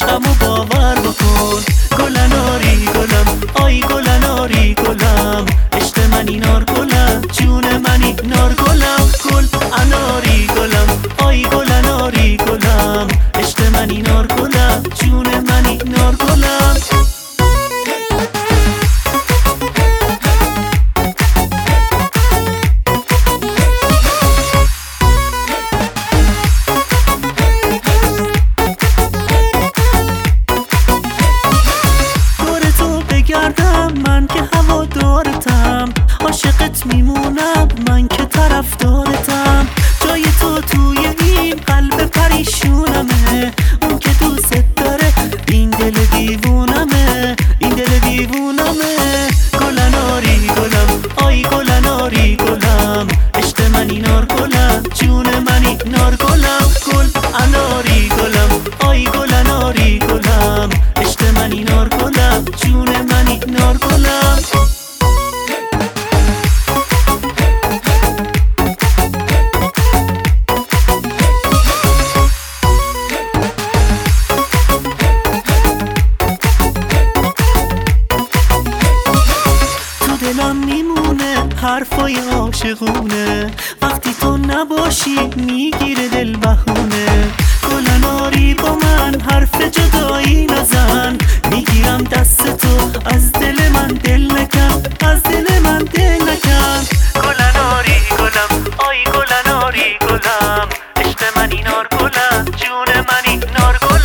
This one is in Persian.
عشقمو باور بکن. گلناری گلم آی گلناری گلم، عشق منی نار گلم جون منی نار گلم. گل اناری گلم آی گلناری گلم، عشق منی نار گلم جون منی نار گلم. من که هوا دارتم، عاشقت میمونم من که طرفدارتم. جای تو توی این قلب پریشونمه، اون که دوست داره این دل دیوونمه، این دل دیوونمه. گلناری گلم آی گلناری گلم، عشق منی نار گلم جون منی نار گلم. گل اناری گلم آی گلناری گلم، عشق منی نار گلم جون منی نار گلم. تو دلم میمونه حرفای عاشقونه، وقتی تو نباشی میگیره دل بهونه. گلناری با من حرف جدایی نزن، میگیرم دست تو از دل من دل نکن، از دل من دل نکن. گلناری گلم آی گلناری گلم، عشق منی نار گلم جون منی نار گلم.